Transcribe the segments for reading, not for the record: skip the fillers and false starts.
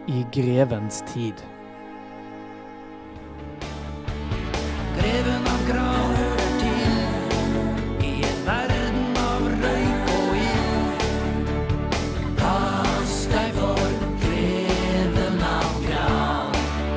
I grevens tid. Greven av Gran hører til I en verden av røyk og ild. Pass deg for greven av Gran.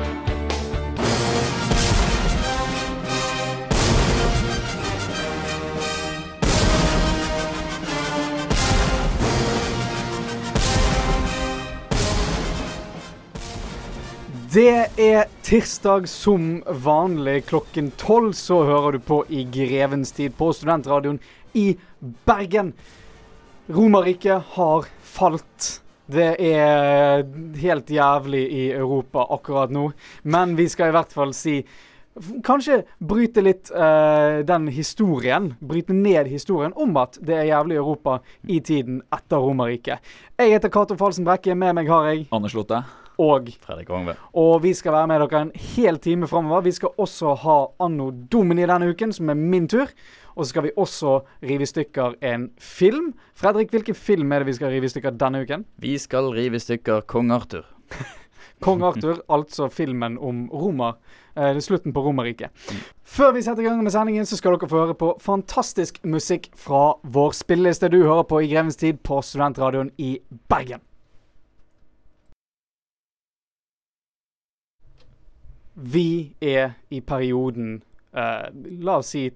Det tirsdag som vanlig klokken 12, så hører du på I grevens tid på Studentradioen I Bergen. Romerriket har falt. Det helt jævlig I Europa akkurat nå, men vi skal I hvert fall si, kanskje bryte litt den historien, bryte ned historien om at det jævlig I Europa I tiden etter Romerriket. Jeg heter Cato Falsen Brekke, med meg har jeg Anders Lotte og Fredrik Wangve. Og vi skal være med dere en hel time fremover. Vi skal også ha Anno Domini denne uken, som min tur. Og så skal vi også rive I stykker en film. Fredrik, hvilken film det vi skal rive I stykker denne uken? Vi skal rive I stykker Kong Arthur. Kong Arthur, altså filmen om Roma. Det slutten på Romerriket. Før vi setter I gang med sendingen, så skal dere få høre på fantastisk musikk fra vår spilleliste. Du hører på I grevens tid på Studentradioen I Bergen. Vi I perioden, la oss si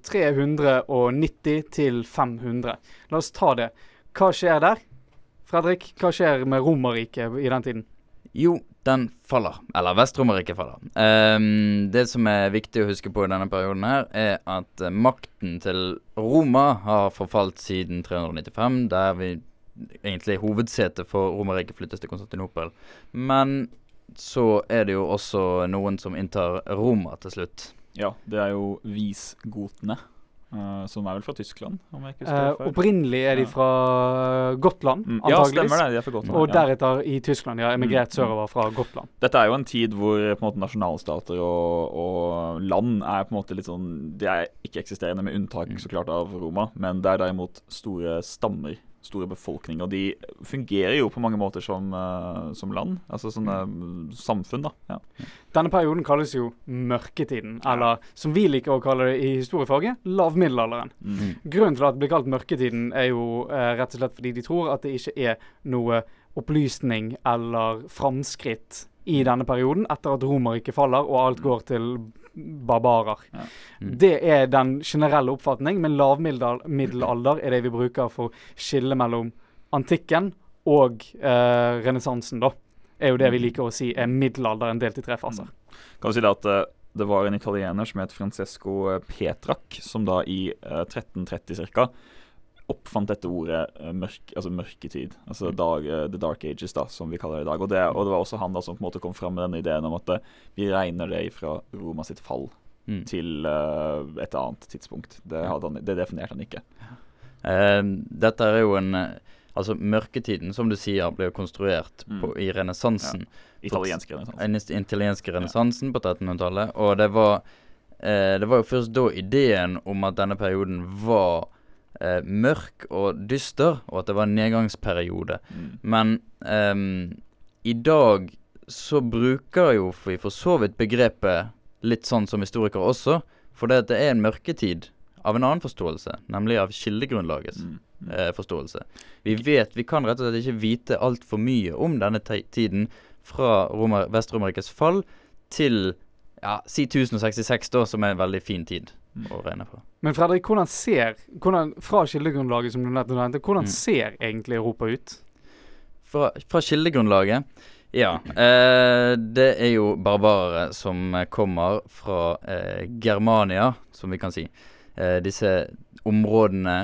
390 til 500. La oss ta det. Hva skjer der? Fredrik, hva skjer med Romerriket I den tiden? Jo, den faller. Eller Vest-Romerriket faller. Det som viktig å huske på I denne perioden her, at makten til Roma har forfalt siden 395, der vi egentlig hovedsetet for Romerriket flyttes til Konstantinopel. Men så det jo også noen som inntar Roma til slutt. Ja, det jo visgotene, som vel fra Tyskland, om jeg ikke husker feil. Opprinnelig de fra Gotland, antageligvis. Ja, stemmer det, de fra Gotland. Og deretter I Tyskland, emigrert sørover fra Gotland. Dette jo en tid hvor på en måte nasjonalstater og land på en måte litt sånn, de ikke eksisterende med unntak så klart av Roma, men det derimot store stammer, store befolkninger, og de fungerer jo på mange måter som land, altså sånne samfunn da. Ja. Denne perioden kalles jo mørketiden, eller som vi liker å kalle det I historiefaget, lavmiddelalderen. Grunnen til at det blir kalt mørketiden jo rett og slett fordi de tror at det ikke noe opplysning eller framskritt I denne perioden, etter at Romerriket faller og alt går til barbarer. Ja. Det den generelle oppfatning, men lavmiddelalder det vi bruker for skille mellom antikken og renessansen da. Jo det vi liker å si middelalderen delt I 3 faser. Kan du si det at det var en italiener som het Francesco Petrarch, som da I 1330 cirka oppfant dette ordet mørketid, altså the dark ages da, som vi kaller det I dag, og det var også han da som på en måte kom frem med denne ideen om at vi regner det fra Roma sitt fall til et annet tidspunkt. Det definerte han ikke. Dette jo altså mørketiden, som du sier, ble konstruert I renessansen. Ja. Italienske renessansen på 1300-tallet, og det var jo først da ideen om at denne perioden var mørk og dyster, og at det var en nedgangsperiode. Men I dag så bruker jo vi for så vidt begrepet litt sånn som historikere også, for det en mørketid av en annen forståelse, nemlig av kildegrunnlagets forståelse. Vi kan rett og slett ikke vite alt for mye om denne tiden fra Vest-Romerrikets fall til si 1066 da, som en veldig fin tid å regne på. Men Fredrik, fra kildegrunnlaget som du nevnte, hvordan ser egentlig Europa ut? Fra kildegrunnlaget? Ja, det jo barbarere som kommer fra Germania, som vi kan si. Disse områdene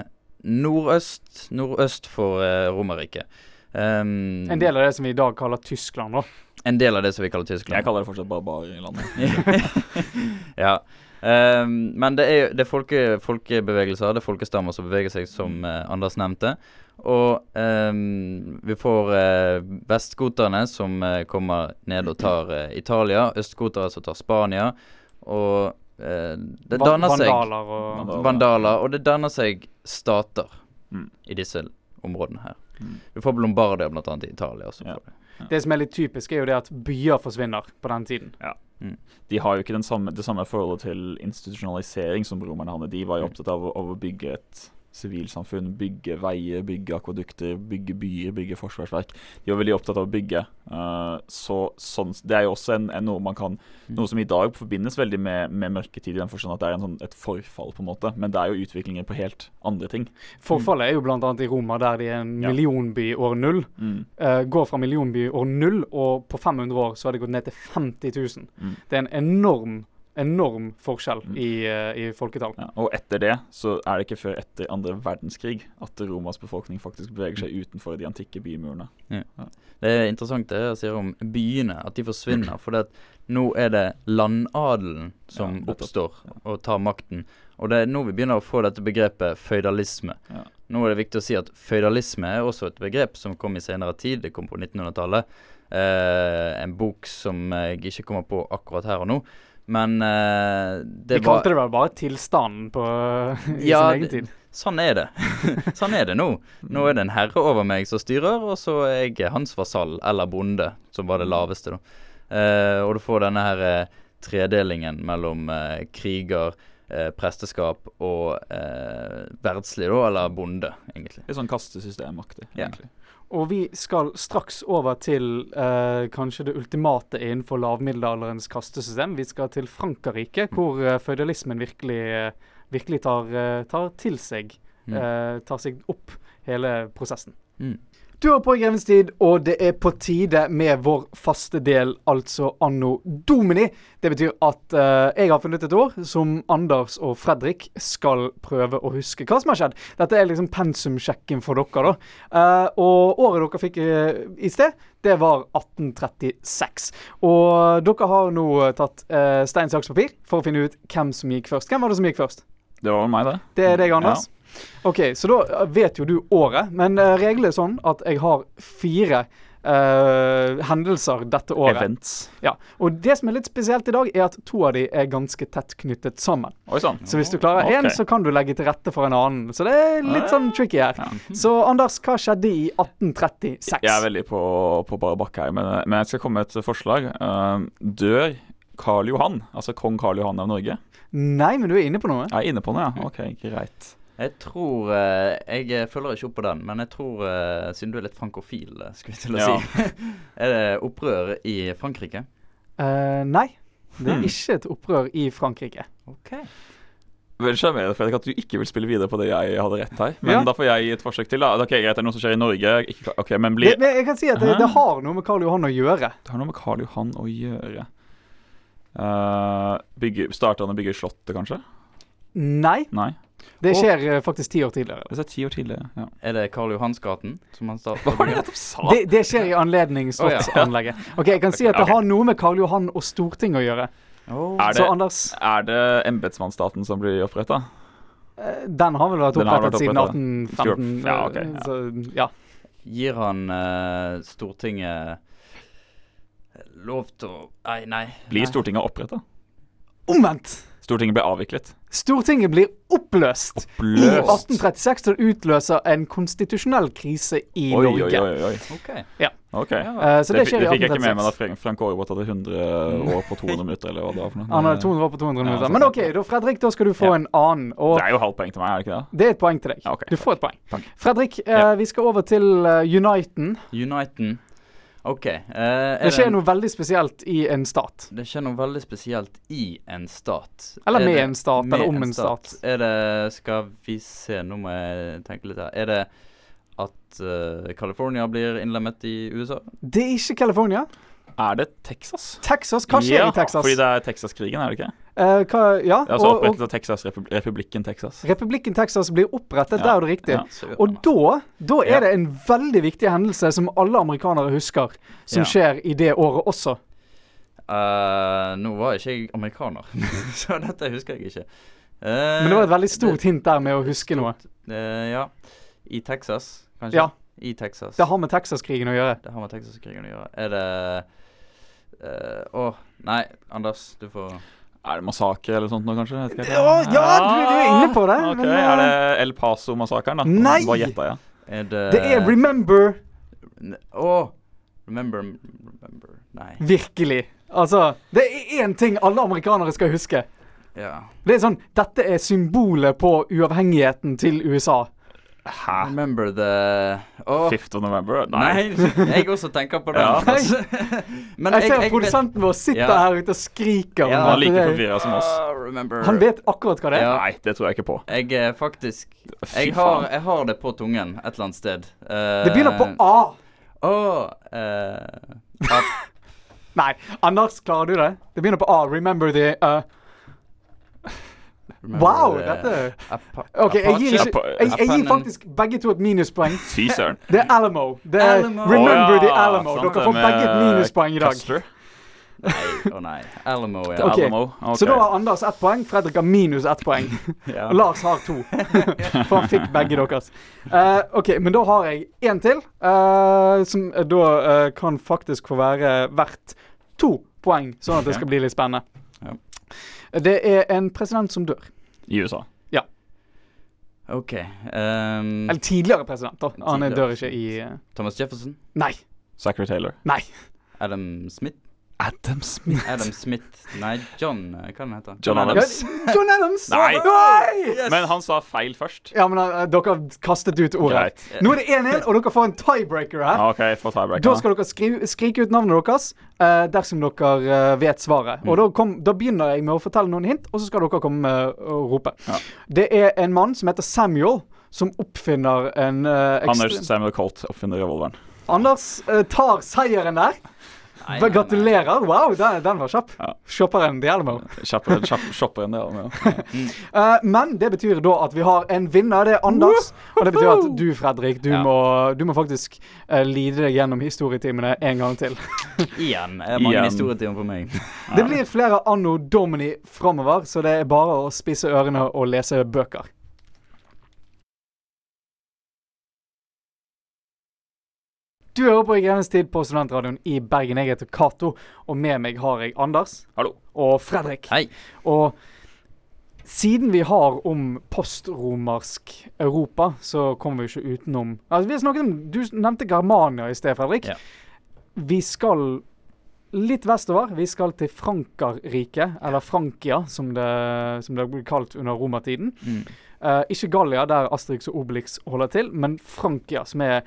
nordøst for Romerriket. En del av det som vi I dag kaller Tyskland da. En del av det som vi kaller Tyskland. Jeg kaller det fortsatt barbarer I landet. Ja. Men det folkebevegelser, det folkestammer som beveger seg som Anders nevnte, og vi får vestskoterne som kommer ned og tar Italia, østskotere som tar Spania, og det danner seg vandaler, og det danner seg stater I disse områdene her. Du får Lombardia blant annet i Italia også. Ja. Det som er litt typisk, er jo det at byer forsvinner på den tiden. De har jo ikke det samme forholdet til institusjonalisering som romerne hadde. De var jo opptatt av å bygge et sivilsamfunn, bygge veier, bygge akvadukter, bygge byer, bygge forsvarsverk. De var veldig opptatt av å bygge. Sånn, det er jo også noe man kan, noe som i dag forbindes veldig med mørketid, i den forstand at det er et forfall på en måte, men det er jo utviklinger på helt andre ting. Forfallet er jo blant annet i Roma, der de er en millionby år 0. Går fra millionby år 0, og på 500 år så har det gått ned til 50 000. Det er en enorm forskjell i folketall. Ja, og etter det så er det ikke før etter andre verdenskrig at Romas befolkning faktisk beveger seg utenfor de antikke bymurene. Ja. Det er interessant det jeg sier om byene, at de forsvinner, for nå er det landadelen som oppstår og tar makten. Og det er nå vi begynner å få dette begrepet feudalisme. Ja. Nå er det viktig å si at feudalisme er også et begrep som kom i senere tid. Det kom på 1900-tallet. En bok som jeg ikke kommer på akkurat her og nå. Men Vi kalte det vel bare tilstanden i sin egen tid. Sånn er det. Sånn er det nå. Nå er det en herre over meg som styrer, og så er jeg hans vasall, eller bonde, som var det laveste da. Og du får denne her tredelingen mellom kriger, presteskap og verdslig da, eller bonde, egentlig. Det er sånn kastesystemaktig, egentlig. Og vi skal straks over til kanskje det ultimate innenfor lavmiddelalderens kastesystem. Vi skal til Frankrike, hvor feudalismen virkelig tar til seg, tar seg opp hele prosessen. Du er på Grevens tid, og det er på tide med vår faste del, altså Anno Domini. Det betyr at jeg har funnet et år som Anders og Fredrik skal prøve å huske hva som har skjedd. Dette er liksom pensumsjekken for dere da. Og året dere fikk i sted, det var 1836. Og dere har nå tatt stein, saks, papir for å finne ut hvem som gikk først. Hvem var det som gikk først? Det var meg det. Det er deg, Anders? Ja. Ok, så da vet jo du året, men reglene er sånn at jeg har 4 hendelser dette året. Events. Ja, og det som er litt spesielt i dag er at 2 av de er ganske tett knyttet sammen. Oi, sånn. Så hvis du klarer en, så kan du legge til rette for en annen. Så det er litt sånn tricky her. Så Anders, hva skjedde i 1836? Jeg er veldig på bare bakke her, men jeg skal komme med et forslag. Dør Karl Johan, altså kong Karl Johan av Norge? Nei, men du er inne på noe. Jeg er inne på noe, ja. Ok, greit. Jeg tror, jeg følger ikke opp på den, men jeg tror, siden du er litt frankofil, skulle jeg til å si, er det opprør i Frankrike? Nei, det er ikke et opprør i Frankrike. Ok. Vel skjønner Fredrik, at du ikke vil spille videre på det jeg hadde rett her, men da får jeg gi et forsøk til da. Ok, greit, det er noe som skjer i Norge. Ok, men jeg kan si at det har noe med Karl Johan å gjøre. Det har noe med Karl Johan å gjøre. Starter han å bygge slottet, kanskje? Nei. Det skjer faktisk 10 år tidligere. Det er 10 år tidligere, ja. Er det Karl Johansgaten som han starter? Hva var det nettopp sa? Det skjer i anledning slottsanlegget. Ok, jeg kan si at det har noe med Karl Johan og Stortinget å gjøre. Så Anders... Er det embetsmannsstaten som blir opprettet? Den har vel vært opprettet siden 1815. Ja, ok. Så, ja. Gir han Stortinget lov til å... Nei. Blir Stortinget opprettet? Omvendt! Stortinget ble avviklet. Stortinget blir oppløst. I 1836 til det utløser en konstitusjonell krise i Norge. Oi. Ok. Ja. Okay. Så det skjer i 1836. Det fikk jeg ikke med meg da Frank Aarebrot hadde 100 år på 200 minutter, eller hva det var for noe. Han hadde 200 år på 200 minutter. Men ok, da Fredrik, da skal du få en annen. Og det er jo halvt poeng til meg, er det ikke det? Det er et poeng til deg. Ja, okay. Du får et poeng. Takk. Fredrik, vi skal over til Uniten. Ok. Det skjer noe veldig spesielt i en stat. Det skjer noe veldig spesielt i en stat. Eller med en stat, eller om en stat. Er det, skal vi se, nå må jeg tenke litt her. Er det at California blir innlemmet i USA? Det er ikke California. Er det Texas? Texas? Hva skjer i Texas? Fordi det er Texas-krigen, er det ikke? Ja. Det er altså opprettet av Texas, Republikken Texas. Republikken Texas blir opprettet, der er det riktig. Ja. Og da er det en veldig viktig hendelse som alle amerikanere husker, som skjer i det året også. Nå var ikke jeg amerikaner, så dette husker jeg ikke. Men det var et veldig stort hint der med å huske noe. Ja, i Texas, kanskje? Ja. I Texas. Det har med Texas-krigen å gjøre. Er det... nei, Anders, du får... Er det massakre eller sånt nå, kanskje? Ja, du er inne på det. Ok, er det El Paso-massakren da? Nei! Hva gjettet jeg? Det er Remember! Remember. Nei. Virkelig. Altså, det er én ting alle amerikanere skal huske. Ja. Det er sånn, dette er symbolet på uavhengigheten til USA. Hæ? Remember the 5th of November? Nei, jeg også tenker på det. Ja. Men Jeg ser produsenten vår sitter her ute og skriker. Ja, om Han er at like det- forvirret som oss. Remember. Han vet akkurat hva det er. Ja. Nei, det tror jeg ikke på. Jeg faktisk Fy jeg faen. har det på tungen et eller annet sted. Det begynner på A. Nei, Anders, klarer du det? Det begynner på A. Remember the Wow, dette OK, jeg gir faktisk begge to et minuspoeng. Fy søren. Det er Alamo. Det er Alamo. Remember Å, ja, the Alamo. sant, Dere får med begge et minuspoeng i dag. Custer. Nei. Alamo, ja. Ok, Alamo, ok. Så da har Anders 1 poeng, Fredrik har minus 1 poeng. Ja. Og Lars har 2. For han fikk begge deres. OK, men da har jeg en til, som da kan faktisk få være verdt 2 poeng, sånn at det skal bli litt spennende. Ja. Det er en president som dør. I USA. OK. Eller tidligere president, da. Han dør ikke i Thomas Jefferson? Nei. Zachary Taylor. Nei. Adam Smith? Adam Smith. Adam Smith. Nei, John hva han heter John Ja, Adams. John Adams! Nei. Nei! Men han sa feil først. Ja, men dere har kastet ut ordet. Greit. Nå er det 1-1, og dere får en tiebreaker her. OK, få tiebreak. Da skal dere skrike ut navnet deres dersom dere vet svaret. Og da begynner jeg med å fortelle noen hint, og så skal dere komme og rope. Ja. Det er en mann som heter Samuel, som oppfinner en Anders Samuel Colt oppfinner revolveren. Anders tar seieren der. Gratulerer. Wow, den var kjapp. Ja. Kjappere enn The Alamo. Shopper enn det. Ja. Men det betyr da at vi har en vinner, det er Anders. Og det betyr at du, Fredrik, du må faktisk lide deg gjennom historietimene en gang til. Igjen. Mange Igjen. historietimer på meg. Det blir flere Anno Domini fremover, så det er bare å spisse ørene og lese bøker. Du hører på I Grevenes tid på Studentradioen i Bergen. Jeg heter Kato, og med meg har jeg Anders. Hallo. Og Fredrik. Hei. Og siden vi har om postromersk Europa, så kommer vi ikke utenom vi har snakket om, du nevnte Germania i sted, Fredrik. Ja. Vi skal litt vestover. Vi skal til Frankerriket, eller Frankia, som det ble kalt under romertiden. Ikke Gallia, der Asterix og Obelix holder til, men Frankia, som er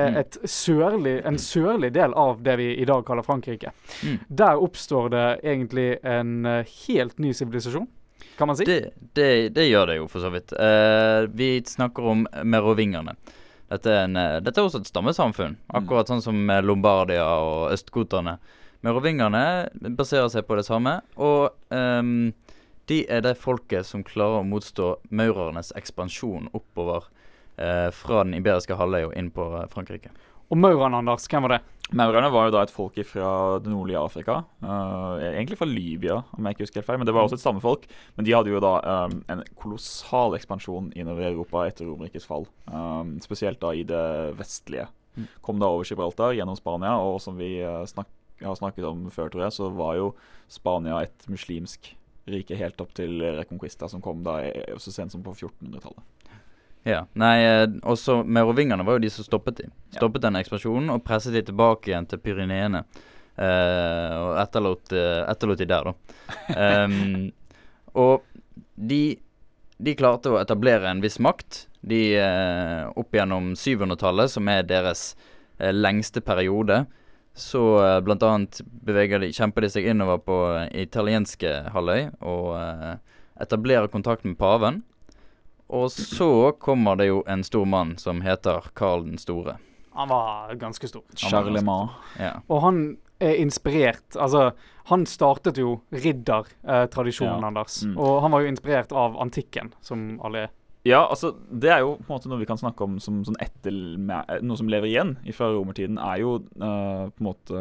en sørlig del av det vi i dag kaller Frankrike. Der oppstår det egentlig en helt ny sivilisasjon, kan man si. Det gjør det jo, for så vidt. Vi snakker om merovingerne. Dette er også et stammesamfunn, akkurat sånn som Lombardia og østgoterne. Merovingerne baserer seg på det samme, og de er det folket som klarer å motstå maurernes ekspansjon oppover fra den iberiske halvøy og inn på Frankrike. Og maurerne, Anders, hvem var det? Maurerne var jo da et folk fra det nordlige Afrika. Egentlig fra Libya, om jeg ikke husker helt feil. Men det var også et stammefolk. Men de hadde jo da en kolossal ekspansjon innover Europa etter Romerrikets fall. Spesielt da i det vestlige. Kom da over Gibraltar gjennom Spania, og som vi har snakket om før, tror jeg, så var jo Spania et muslimsk rike helt opp til Reconquista, som kom da så sent som på 1400-tallet. Ja, også merovingerne var jo de som stoppet den ekspansjonen og presset de tilbake igjen til Pyreneene og etterlot de der da. Og de klarte å etablere en viss makt opp gjennom 700-tallet, som er deres lengste periode. Så blant annet kjemper de seg innover på italienske halvøy og etablerer kontakt med paven. Og så kommer det jo en stor mann som heter Karl den store. Han var ganske stor. Charlemagne. Ja. Og han er inspirert, altså han startet jo riddertradisjonen, Anders. Og han var jo inspirert av antikken, som alle er. Ja, altså, det er jo på en måte noe vi kan snakke om som sånn noe som lever igjen fra romertiden, er jo på en måte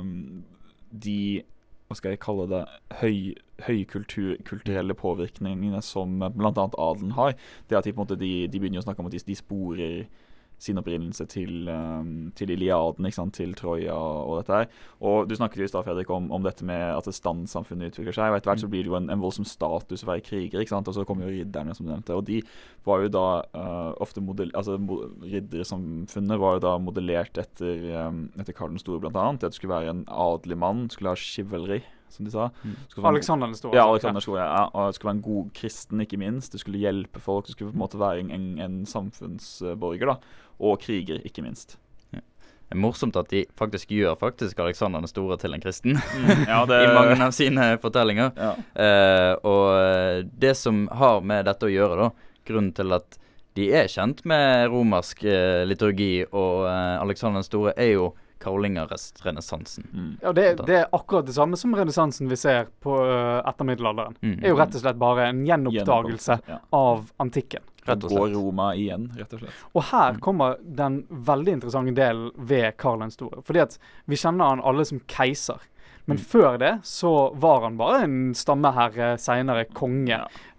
de, hva skal jeg kalle det, høykulturelle påvirkningene som blant annet adelen har. Det at de begynner å snakke om at de sporer sin opprinnelse til Iliaden, ikke sant, til Troja og dette her. Og du snakket jo i stad, Fredrik, om dette med at standsamfunnet utvikler seg, og etter hvert så blir det jo en voldsom status å være kriger, ikke sant, og så kommer jo ridderne, som du nevnte, og de var jo da ofte riddersamfunnet var jo da modellert etter Karl den Store, blant annet. Det skulle være en adelig mann, skulle ha chivalry, som de sa. Alexander den Store. Ja, Alexander den Store, ja. Og det skulle være en god kristen, ikke minst. Det skulle hjelpe folk. Det skulle på en måte være en samfunnsborger, da. Og kriger, ikke minst. Ja. Det er morsomt at de faktisk gjør Alexander den Store til en kristen. Ja, I mange av sine fortellinger. Ja. Og det som har med dette å gjøre, da, grunnen til at de er kjent med romersk liturgi, og Alexander den Store er jo Karolingerrenessansen. Ja, det er akkurat det samme som renessansen vi ser på etter middelalderen. Det er jo rett og slett bare en gjenoppdagelse av antikken. Rett og slett. Går Roma igjen, rett og slett. Og her kommer den veldig interessante delen ved Karl den Store. Fordi at vi kjenner han alle som keiser. Men før det så var han bare en stammeherre, senere konge.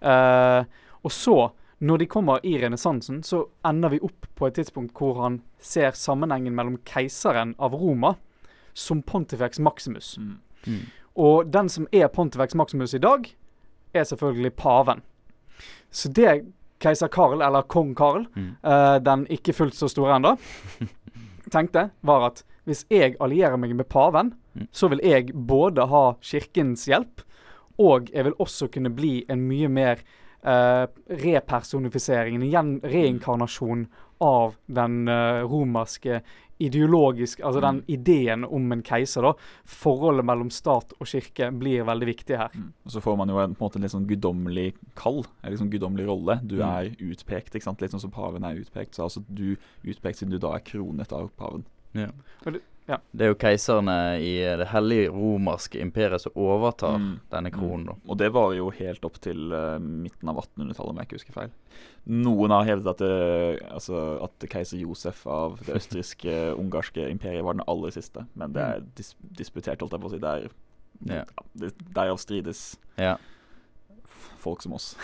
Og så, når de kommer i renessansen, så ender vi opp på et tidspunkt hvor han ser sammenhengen mellom keiseren av Roma som Pontifex Maximus. Og den som er Pontifex Maximus i dag, er selvfølgelig paven. Så det keiser Karl, eller kong Karl, den ikke fullt så store enda, tenkte var at hvis jeg allierer meg med paven, så vil jeg både ha kirkens hjelp, og jeg vil også kunne bli en mye mer repersonifisering, en reinkarnasjon av den romerske ideologisk, altså den ideen om en keiser da, forholdet mellom stat og kirke blir veldig viktig her. Og så får man jo på en måte en litt sånn guddommelig kall, en litt sånn guddommelig rolle. Du er utpekt, ikke sant? Litt sånn som paven er utpekt, så altså du utpekt siden du da er kronet av paven. Ja. Det er jo keiserne i det hellige romerske imperiet som overtar denne kronen da. Og det var jo helt opp til midten av 1800-tallet, om jeg ikke husker feil. Noen har hevdet at keiser Josef av det østriske-ungarske imperiet var den aller siste, men det er disputert, holdt jeg på å si. Derav strides folk som oss.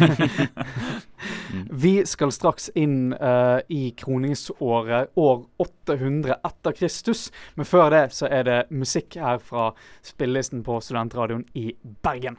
Vi skal straks inn i kroningsåret år 800 etter Kristus, men før det så er det musikk her fra spillelisten på Studentradioen i Bergen.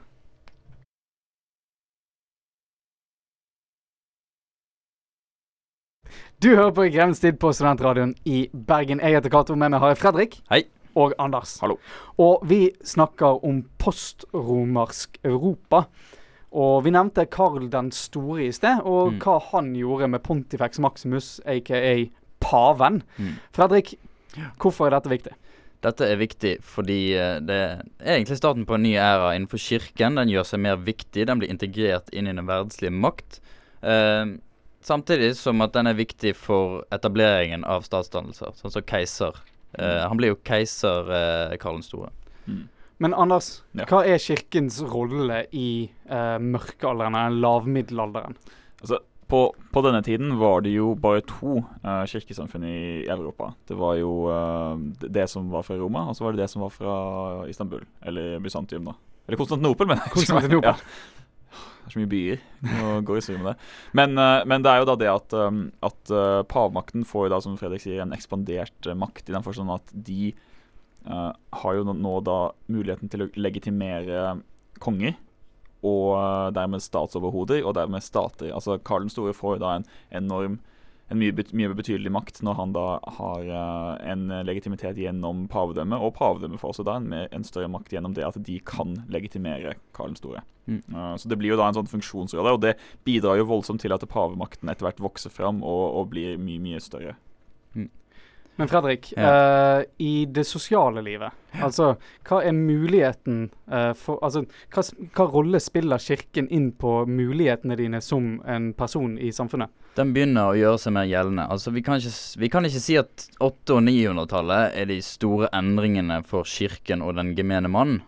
Du hører på I Grevens tid på Studentradioen i Bergen. Jeg heter Kato, med meg har jeg Fredrik. Hei. Og Anders. Hallo. Og vi snakker om postromersk Europa. Og vi nevnte Karl den Store i sted, og hva han gjorde med Pontifex Maximus, a.k.a. paven. Fredrik, hvorfor er dette viktig? Dette er viktig fordi det er egentlig starten på en ny æra innenfor kirken. Den gjør seg mer viktig, den blir integrert inn i den verdslige makt. Samtidig som at den er viktig for etableringen av statsdannelser, sånn som keiser. Han blir jo keiser Karl den Store. Men Anders, hva er kirkens rolle i mørkealderen, eller lavmiddelalderen? Altså, på denne tiden var det jo bare 2 kirkesamfunn i Europa. Det var jo det som var fra Roma, og så var det det som var fra Istanbul, eller Byzantium da. Eller Konstantinopel, men Konstantinopel. Det er så mye byer, og går i sur med det. Men det er jo da det at pavemakten får jo da, som Fredrik sier, en ekspandert makt i den forstand at de har jo nå da muligheten til å legitimere konger og dermed statsoverhoder og dermed stater. Altså Karl den Store får jo da en mye betydelig makt når han da har en legitimitet gjennom pavedømme, og pavedømme får også da en større makt gjennom det at de kan legitimere Karl den Store. Så det blir jo da en sånn funksjonsrolle, og det bidrar jo voldsomt til at pavemakten etter hvert vokser fram og blir mye større. Men Fredrik, i det sosiale livet, altså, hva er muligheten hva rolle spiller kirken inn på mulighetene dine som en person i samfunnet? Den begynner å gjøre seg mer gjeldende. Altså, vi kan ikke si at 800- og 900-tallet er de store endringene for kirken og den gemene mann.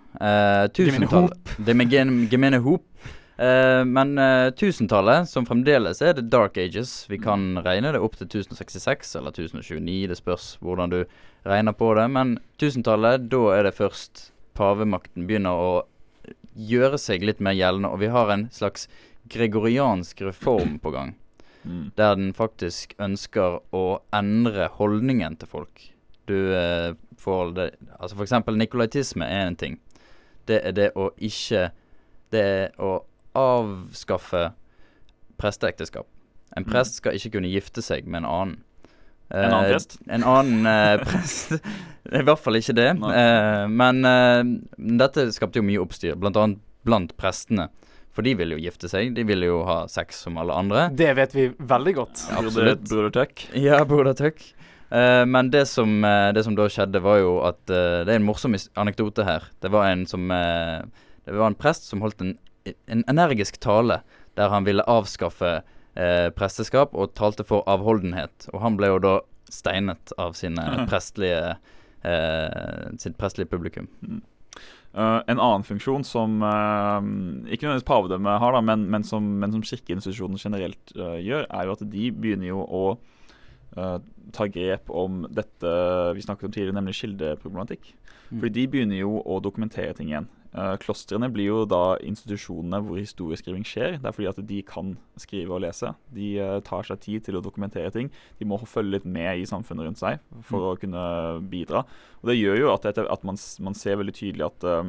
Gemene hop. Men 1000-tallet, som fremdeles er the dark ages, vi kan regne det opp til 1066 eller 1029, det spørs hvordan du regner på det, men 1000-tallet, da er det først pavemakten begynner å gjøre seg litt mer gjeldende, og vi har en slags gregoriansk reform på gang. der den faktisk ønsker å endre holdningen til folk. Du får det, altså for eksempel nikolaitisme en ting. Det det å ikke, det å avskaffe presteekteskap. En prest skal ikke kunne gifte seg med en annen. En annen prest? En annen prest. I hvert fall ikke det. Men dette skapte jo mye oppstyr, blant annet blant prestene. For de vil jo gifte seg, de vil jo ha sex som alle andre. Det vet vi veldig godt. Ja, absolutt. Brodertøkk. Ja, brodertøkk. Men det som da skjedde var jo at det en morsom anekdote her. Det var en prest som holdt en energisk tale der han ville avskaffe presteskap og talte for avholdenhet. Og han ble jo da steinet av sitt prestlige publikum. En annen funksjon som ikke nødvendigvis pavedømme har, da, men som kirkeinstitusjonen generelt gjør, er jo at de begynner jo å ta grep om dette vi snakket om tidligere, nemlig kildeproblematikk. Fordi de begynner jo å dokumentere ting igjen. Klostrene blir jo da institusjonene hvor historieskriving skjer. Det er fordi at de kan skrive og lese. De tar seg tid til å dokumentere ting. De må følge litt med i samfunnet rundt seg for å kunne bidra. Og det gjør jo at man ser veldig tydelig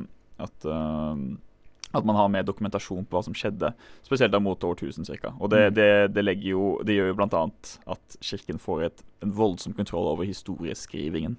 at man har mer dokumentasjon på hva som skjedde, spesielt da mot årtusen cirka. Og det gjør jo blant annet at kirken får en voldsom kontroll over historieskrivingen.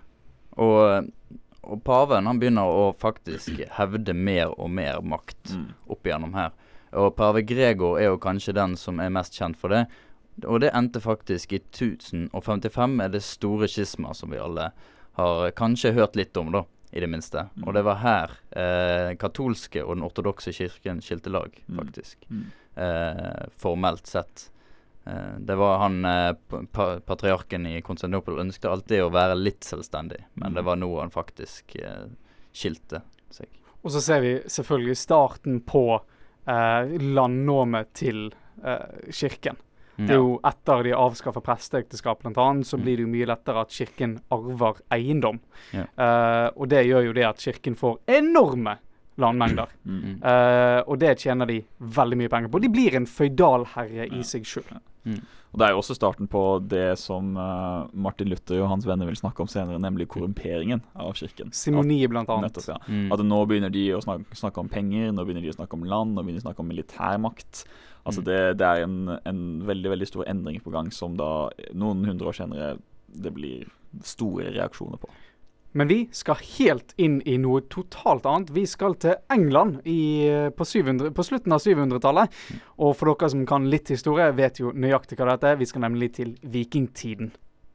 Og paven, han begynner å faktisk hevde mer og mer makt opp igjennom her. Og pave Gregor jo kanskje den som mest kjent for det. Og det endte faktisk i 1055 med det store skisma som vi alle har kanskje hørt litt om da, i det minste. Og det var her katolske og den ortodokse kirken skilte lag, faktisk. Formelt sett. Det var han patriarken i Konstantinopel ønsket alltid å være litt selvstendig, men det var nå han faktisk skilte seg. Og så ser vi selvfølgelig starten på landnåmet til kirken. Det jo etter de avskaffer presteekteskap blant annet, så blir det jo mye lettere at kirken arver eiendom. Og det gjør jo det at kirken får enorme landmengder. Og det tjener de veldig mye penger på. De blir en føydalherre i seg selv. Og det jo også starten på det som Martin Luther og hans venner vil snakke om senere, nemlig korrumperingen av kirken. Simoni blant annet. Nettopp, ja. At nå begynner de å snakke om penger, nå begynner de å snakke om land, nå begynner de å snakke om militærmakt. Altså det en veldig, veldig stor endring på gang som da noen 100 år senere det blir store reaksjoner på. Men vi skal helt inn i noe totalt annet. Vi skal til England på slutten av 700-tallet. Og for dere som kan litt historie, vet jo nøyaktig hva dette er. Vi skal nemlig til vikingtiden.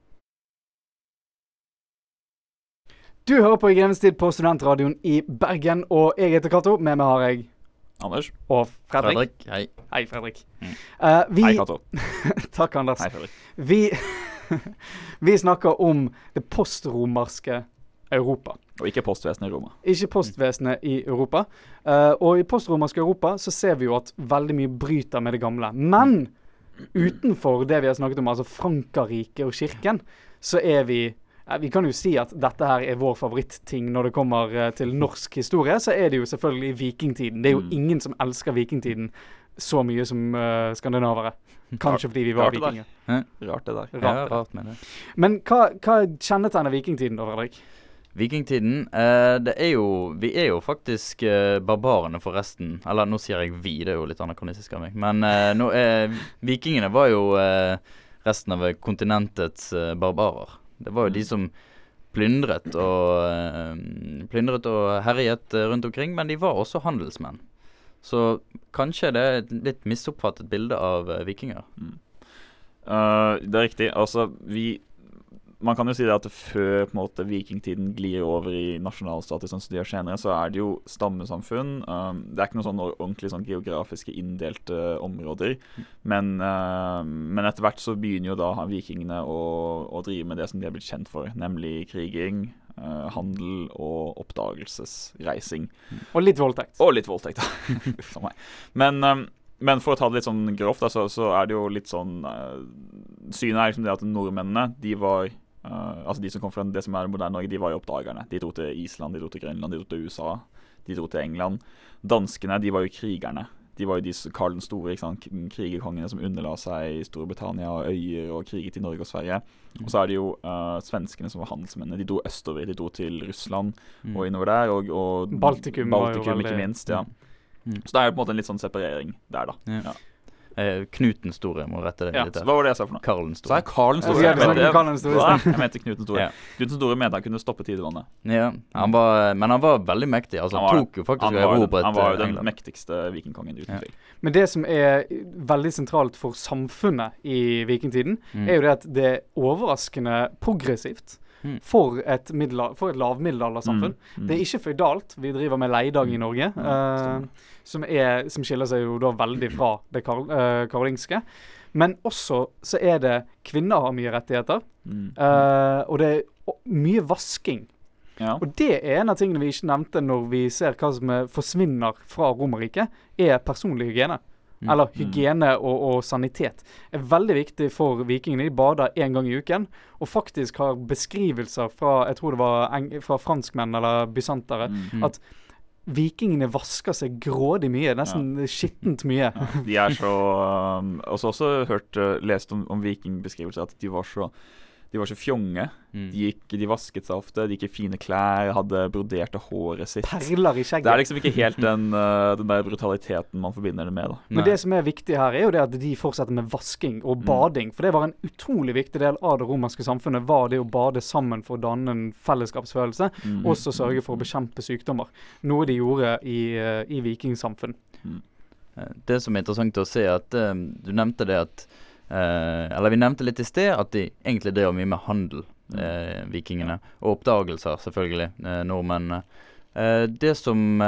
Du hører på I Grevens tid på Studentradioen i Bergen, og jeg heter Kato. Med meg har jeg Anders. Og Fredrik. Hei. Hei, Fredrik. Hei, Kato. Takk, Anders. Hei, Fredrik. Vi snakker om det postromerske Europa. Og ikke postvesenet i Roma. Ikke postvesenet i Europa. Og i postromerske Europa så ser vi jo at veldig mye bryter med det gamle. Men utenfor det vi har snakket om, altså Frankrike og kirken, så vi kan jo si at dette her vår favorittting når det kommer til norsk historie, så det jo selvfølgelig vikingtiden. Det jo ingen som elsker vikingtiden så mye som skandinavere. Kanskje fordi vi var vikinger. Rart det der. Ja, rart med det. Men hva kjennetegner vikingtiden da, Fredrik? Vikingtiden, vi jo faktisk barbarene for resten. Eller nå sier jeg vi, det jo litt anakronistisk av meg. Men vikingene var jo resten av kontinentets barbarer. Det var jo de som plyndret og herjet rundt omkring, men de var også handelsmenn. Så kanskje det et litt misoppfattet bilde av vikinger. Det riktig. Altså, man kan jo si det at før på en måte vikingtiden glir over i nasjonalstater sånn som de gjør senere, så det jo stammesamfunn. Det ikke noen sånn ordentlig sånn geografiske inndelte områder, men etter hvert så begynner jo da vikingene å drive med det som de har blitt kjent for, nemlig kriging, handel og oppdagelsesreising. Og litt voldtekt. Da. Men for å ta det litt sånn grovt, da, så det jo litt sånn synet liksom det at nordmennene, de var altså de som kom fra det som det moderne Norge, de var jo oppdagerne. De dro til Island, de dro til Grønland, de dro til USA, de dro til England. Danskene, de var jo krigerne. de var jo Karl den store, ikke sant? Krigerkongene som underla seg i Storbritannia og øyer og kriget i Norge og Sverige. Og så er det jo svenskene som var handelsmennene. De dro østover, de dro til Russland og innover der, og Baltikum var jo veldig... ikke minst, ja. Så det er jo på en måte en litt sånn separering der da. Ja. Knut den store, må rette det litt. Hva var det jeg sa for noe? Karl den store. Så er Karl den store. Jeg mente Knut den store. Knut den store mente han kunne stoppe tidevannet. Ja, men han var veldig mektig. Altså, han tok jo faktisk erobret Han var jo den mektigste vikingkongen uten tvil. Men det som er veldig sentralt for samfunnet i vikingtiden, er jo det at det er overraskende progressivt. For et lavmiddelaldersamfunn. Det er ikke føydalt. Vi driver med leidag i Norge, som skiller seg jo da veldig fra det karolingske. Men også så er det kvinner har mye rettigheter, og det er mye vasking. Ja. Og det er en av tingene vi ikke nevnte når vi ser hva som forsvinner fra Romerriket, er personlig hygiene. Eller hygiene og sanitet er veldig viktig for vikingene. De bader 1 gang i uken, og faktisk har beskrivelser fra, jeg tror det var fra franskmenn eller bysantere, at vikingene vasker seg grådig mye, nesten skittent mye. Ja, de er så, også lest om vikingbeskrivelser at de var så fjonge. De vasket seg ofte, de gikk i fine klær, hadde broderte håret sitt. Perler i skjegget. Det er liksom ikke helt den der brutaliteten man forbinder det med. Da. Men det som er viktig her, er jo det at de fortsetter med vasking og bading. For det var en utrolig viktig del av det romerske samfunnet, var det å bade sammen for å danne en fellesskapsfølelse, og så sørge for å bekjempe sykdommer. Noe de gjorde i vikingsamfunn. Det som er interessant å se, at du nevnte det at eller vi nevnte litt i sted at de egentlig drev mye med handel, vikingene, og oppdagelser selvfølgelig, nordmennene. Det som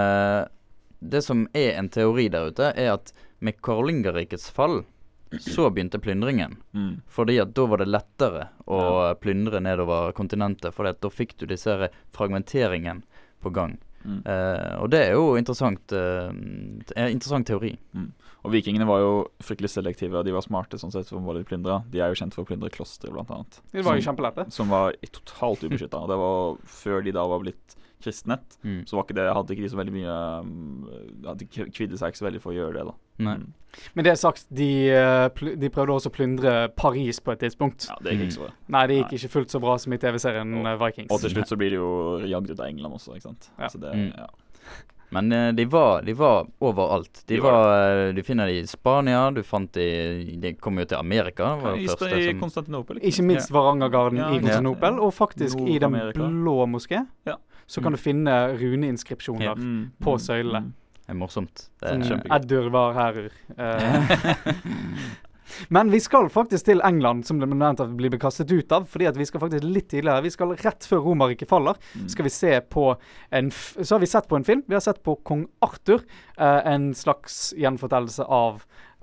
er en teori der ute er at med Karolingerrikets fall så begynte plyndringen, fordi at da var det lettere å plyndre nedover kontinentet, fordi at da fikk du disse fragmenteringen på gang. Og det er jo interessant teori. Og vikingene var jo fryktelig selektive, og de var smarte sånn sett for hva de plyndret. De er jo kjent for å plyndre klostre, blant annet. Det var jo kjempelette. Som var totalt ubeskyttet. Og det var før de da var blitt kristnet, så var ikke det, hadde ikke de så veldig mye, de kvidde seg ikke så veldig for å gjøre det da. Nei. Men det er sagt, de prøvde også å plyndre Paris på et tidspunkt. Ja, det gikk ikke så bra. Nei, det gikk ikke fullt så bra som i TV-serien Vikings. Og til slutt så blir det jo jagd ut av England også, ikke sant? Ja. Så det, Men de var overalt. De finner de i Spania, de kom jo til Amerika. I Konstantinopel. Ikke minst Varangergarden i Konstantinopel, og faktisk i den blå moské. Så kan du finne runeinskripsjoner på søylene. Det er morsomt. Det er kjempegøy. Eddur var herur. Men vi skal faktisk til England, som det nevnt at blir kastet ut av, fordi at vi skal faktisk litt tidligere. Vi skal rett før Romerriket faller. Skal vi se på så har vi sett på en film. Vi har sett på Kong Arthur, en slags gjenfortellelse av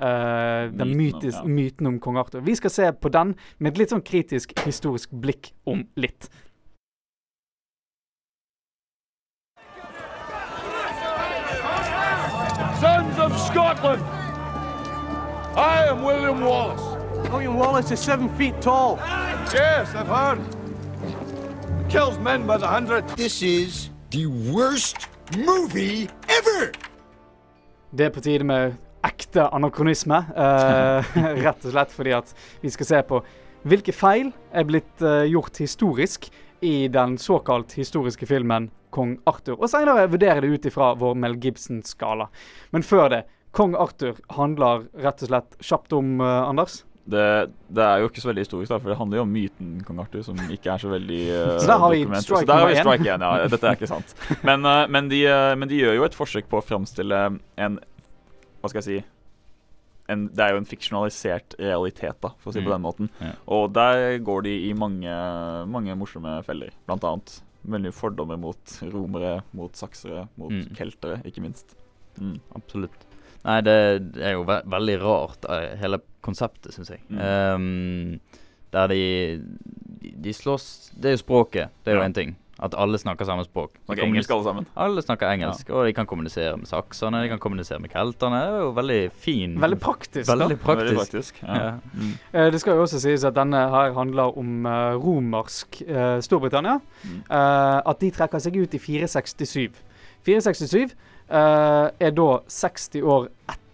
myten om Kong Arthur. Vi skal se på den med et litt sånn kritisk historisk blikk om litt. Sons of Scotland, I am William Wallace. William Wallace is 7 feet tall. Yes, I've heard. Kills men by the hundred. This is the worst movie ever! Det er på tide med ekte anakronisme, rett og slett fordi at vi skal se på hvilke feil er blitt gjort historisk i den såkalt historiske filmen Kong Arthur, og senere vurdere det ut ifra vår Mel Gibson-skala. Men før det, Kong Arthur handler rett og slett kjapt om, Anders? Det er jo ikke så veldig historisk da, for det handler jo om myten Kong Arthur, som ikke er så veldig så der har vi strike igjen, ja. Dette er ikke sant. Men de gjør jo et forsøk på å fremstille en, hva skal jeg si, det er jo en fiksjonalisert realitet da, for å si på den måten. Og der går de i mange morsomme feller, blant annet veldig fordommer mot romere, mot saksere, mot keltere, ikke minst. Absolutt. Nei, det er jo veldig rart, hele konseptet, synes jeg. Der de slåss, det er jo språket, det er jo en ting. At alle snakker samme språk. Snakker engelsk alle sammen. Alle snakker engelsk, og de kan kommunisere med sakserne, de kan kommunisere med kelterne. Det er jo veldig fin. Veldig praktisk. Veldig praktisk. Ja. Det skal jo også sies at denne her handler om romersk Storbritannia. At de trekker seg ut i 467. 467 er da 60 år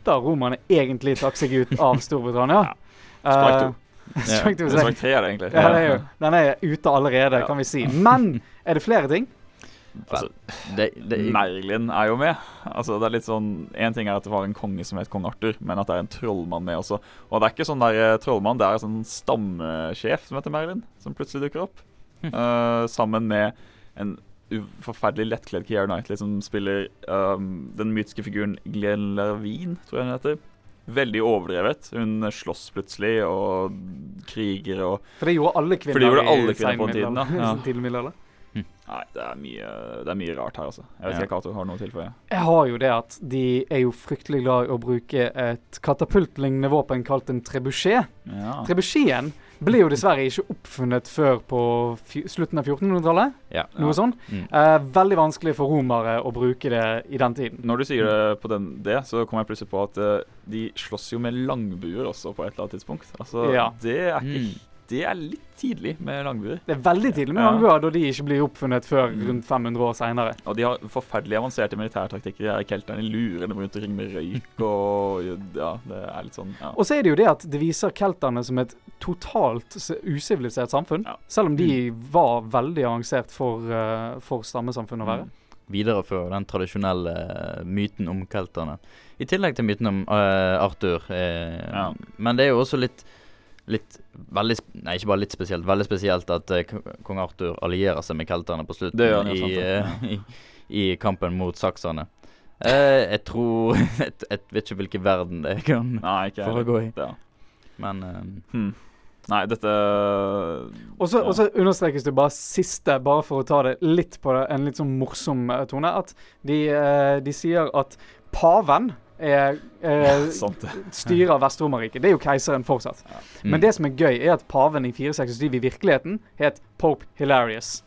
måtte romerne egentlig takke seg ut av Storbritannia. Strike 2. Strike 2, Strike 3 er det egentlig. Ja, det er jo. Den er ute allerede, kan vi si. Men er det flere ting? Altså, Det- Merlin er jo med. Altså, det er litt sånn, en ting er at det var en konge som het kong Arthur, men at det er en trollmann med også. Og det er ikke sånn der trollmann, det er en sånn stammesjef som heter Merlin, som plutselig dukker opp. Sammen med en forferdelig lettkledd Keira Knightley som spiller den mytiske figuren Glenn Lervin, tror jeg hun heter. Veldig overdrevet. Hun slåss plutselig og kriger og For det gjorde alle kvinner, For det gjorde alle i kvinner på den tiden, senmiddelalder- ja. tidlig middelalder. Nei, det er mye rart her, altså. Jeg vet ikke hva du har noe til for det. Jeg har jo det at de er jo fryktelig glad i å bruke et katapultlignende våpen kalt en trebuchet. Ja. Trebucheten ble jo dessverre ikke oppfunnet før på slutten av 1400-tallet. Ja. Noe sånt. Veldig vanskelig for romere å bruke det i den tiden. Når du sier det på det, så kommer jeg plutselig på at de slåss jo med langbuer også på et eller annet tidspunkt. Altså, Ja. Det er litt tidlig med langbuer. Det er veldig tidlig med Ja. langbuer, da de ikke blir oppfunnet før rundt 500 år senere. Og de har forferdelig avanserte militærtaktikker. De er kelterne lurer dem rundt omkring med røyk og ja, det er litt sånn ja. Og så er det jo det at det viser kelterne som et totalt usivilisert samfunn, Ja. selv om de var veldig avansert for stammesamfunn å være. Viderefører den tradisjonelle myten om kelterne. I tillegg til myten om Arthur. Ja. Men det er jo også litt veldig Nei, ikke bare litt spesielt. Veldig spesielt at kong Arthur allierer seg med kelterne på slutten Det gjør han, ja, sant, i kampen mot sakserne. Jeg tror jeg vet ikke hvilken verden det kan Nei, ikke foregå i. Ja. Men Nei, dette Og så understrekes det bare siste, bare for å ta det litt på en litt sånn morsom tone, at de sier at paven styrer Vest-Romerriket. Det er jo keiseren fortsatt. Men det som er gøy, er at paven i 467 i virkeligheten het Pope Hilarious.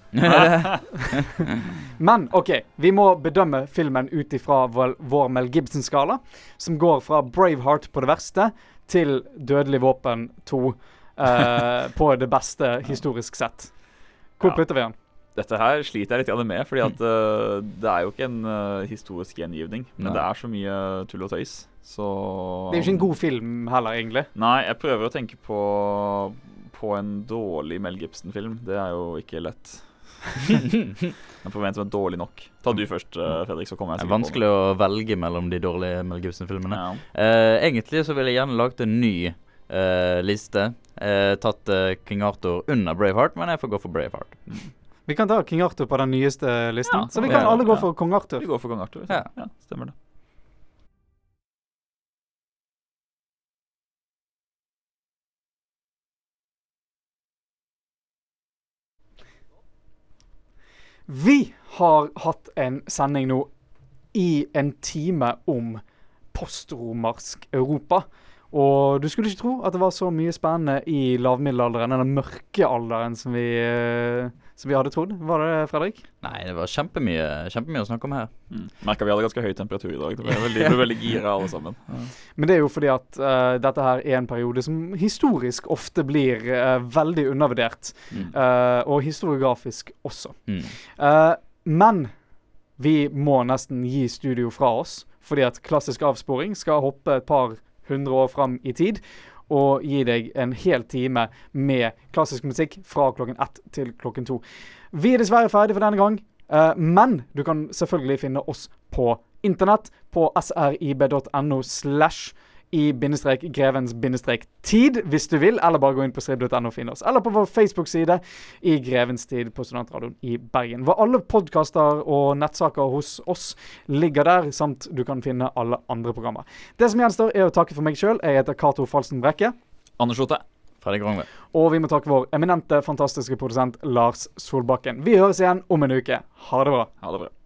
Men OK, vi må bedømme filmen ut ifra vår Mel Gibson-skala, som går fra Braveheart på det verste til Dødelig våpen 2 på det beste historisk sett. Hvor putter vi den? Dette her sliter jeg litt med, fordi at det er jo ikke en historisk gjengivning, men det er så mye tull og tøys, så Det er jo ikke en god film heller, egentlig. Nei, jeg prøver å tenke på en dårlig Mel Gibson-film. Det er jo ikke lett. Jeg prøver en som er dårlig nok. Ta du først, Fredrik, så kommer jeg det er sikkert vanskelig å velge mellom de dårlige Mel Gibson-filmene. Ja. Egentlig så ville jeg gjerne lagt en ny liste. Tatt King Arthur under Braveheart, men jeg får gå for Braveheart. Vi kan ta King Arthur på den nyeste listen. Ja, så vi kan ja, alle gå ja. for Kong Arthur. Vi går for Kong Arthur. Ja. Ja, stemmer det. Vi har hatt en sending nå i en time om postromersk Europa. Og du skulle ikke tro at det var så mye spennende i lavmiddelalderen, eller mørkealderen som vi hadde trodd. Var det, Fredrik? Nei, det var kjempemye å snakke om her. Merker vi hadde ganske høy temperatur i dag. Vi ble veldig gira alle sammen. Men det er jo fordi at dette her er en periode som historisk ofte blir veldig undervurdert. Og historiografisk også. Men vi må nesten gi studio fra oss, fordi at klassisk avsporing skal hoppe et par 100 år fram i tid, og gi deg en hel time med klassisk musikk fra klokken 1 til klokken 2. Vi er dessverre ferdig for denne gang, men du kan selvfølgelig finne oss på internett på srib.no/i-grevens-tid hvis du vil, eller bare gå inn på srib.no og finne oss. Eller på vår Facebook-side i Grevens tid på Studentradioen i Bergen. Hvor alle podcaster og nettsaker hos oss ligger der, samt du kan finne alle andre programmer. Det som gjenstår er å takke for meg selv. Jeg heter Cato Falsen Brekke. Anders Lotte. Fredrik Rongve. Og vi må takke vår eminente, fantastiske produsent Lars Solbakken. Vi høres igjen om en uke. Ha det bra. Ha det bra.